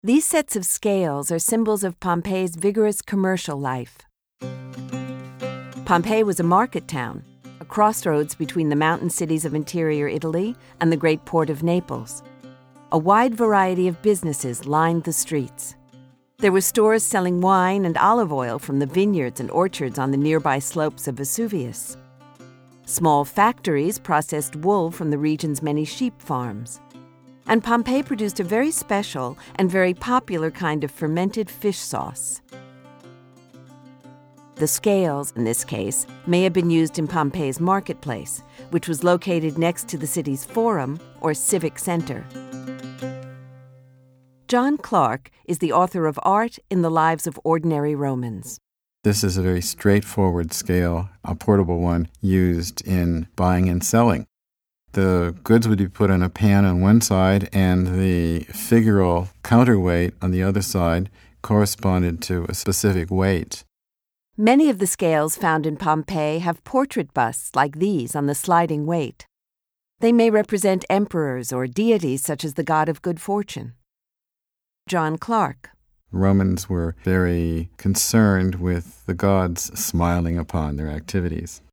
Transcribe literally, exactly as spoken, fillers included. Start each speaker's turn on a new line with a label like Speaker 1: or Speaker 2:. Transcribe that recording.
Speaker 1: These sets of scales are symbols of Pompeii's vigorous commercial life. Pompeii was a market town, a crossroads between the mountain cities of interior Italy and the great port of Naples. A wide variety of businesses lined the streets. There were stores selling wine and olive oil from the vineyards and orchards on the nearby slopes of Vesuvius. Small factories processed wool from the region's many sheep farms. And Pompeii produced a very special and very popular kind of fermented fish sauce. The scales, in this case, may have been used in Pompeii's marketplace, which was located next to the city's forum, or civic center. John Clark is the author of Art in the Lives of Ordinary Romans.
Speaker 2: This is a very straightforward scale, a portable one used in buying and selling. The goods would be put on a pan on one side, and the figural counterweight on the other side corresponded to a specific weight.
Speaker 1: Many of the scales found in Pompeii have portrait busts like these on the sliding weight. They may represent emperors or deities such as the god of good fortune. John Clark.
Speaker 2: Romans were very concerned with the gods smiling upon their activities.